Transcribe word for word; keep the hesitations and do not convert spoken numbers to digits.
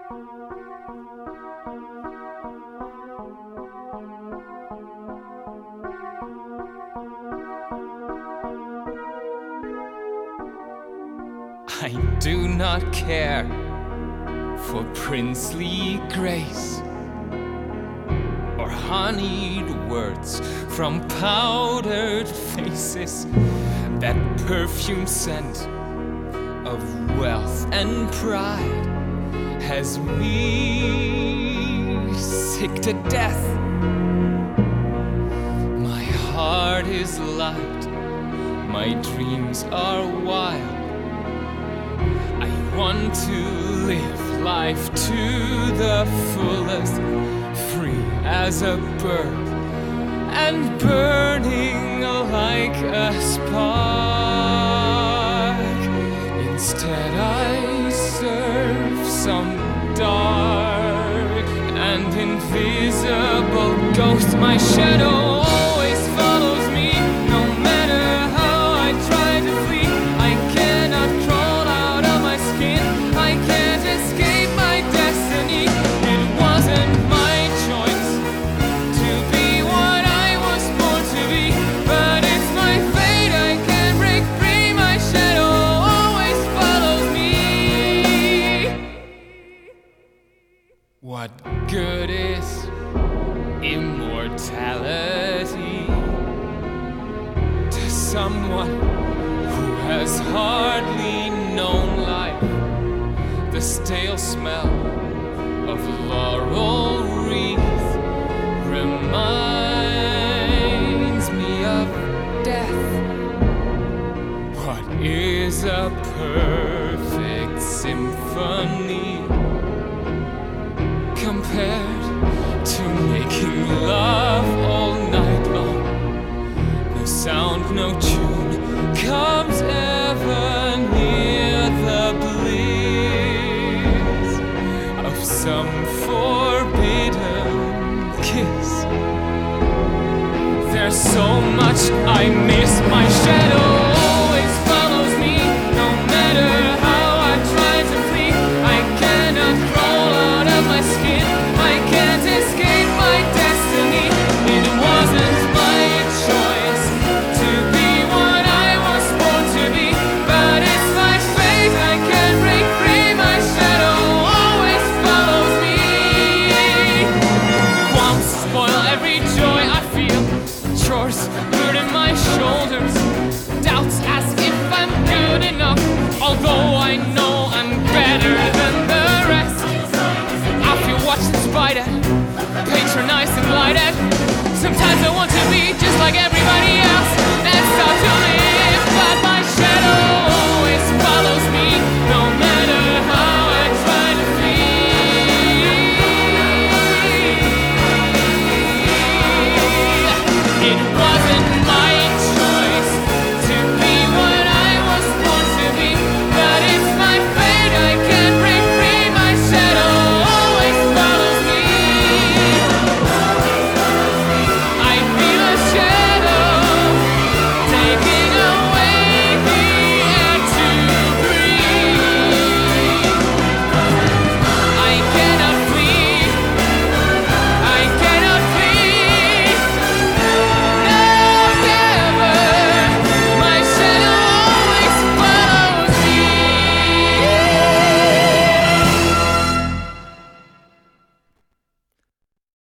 I do not care for princely grace or honeyed words from powdered faces. That perfume scent of wealth and pride has me sick to death. My heart is light, my dreams are wild. I want to live life to the fullest, free as a bird and burning like a spark. Instead I serve some dark and invisible ghost. My shadow always follows me, no matter how I try to flee. I cannot crawl out of my skin, I can't escape my destiny. It wasn't my choice to be what I was born to be, but it's my fate, I can't break free. My shadow always follows me. What good is immortality to someone who has hardly known life? The stale smell of laurel wreath reminds me of death. What is a perfect symphony compared to making love all night long? No sound, no tune comes ever near the bliss of some forbidden kiss. There's so much I miss. My shadow